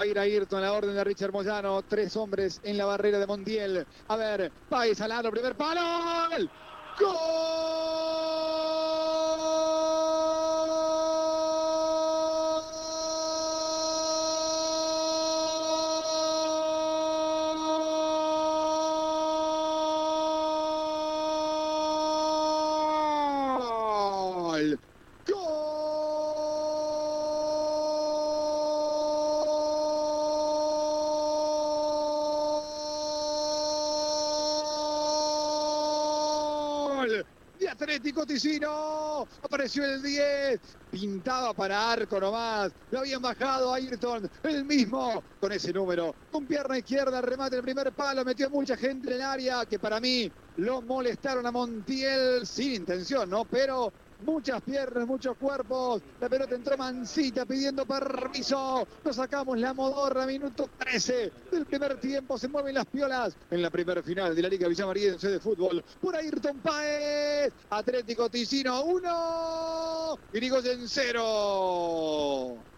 Va a ir Ayrton a la orden de Richard Moyano. 3 hombres en la barrera de Montiel. A ver, Páez al aro, primer palo. ¡Gol! De Atlético Ticino, apareció el 10, pintaba para arco nomás, lo habían bajado a Ayrton, el mismo, con ese número, con pierna izquierda, remate el primer palo, metió mucha gente en el área, que para mí lo molestaron a Montiel, sin intención, ¿no? Pero muchas piernas, muchos cuerpos, la pelota entró mansita pidiendo permiso, nos sacamos la modorra, minuto 13 del primer tiempo, se mueven las piolas en la primer final de la Liga Villamariense de Fútbol, por Ayrton Páez, Atlético Ticino 1, Irigoyen 0.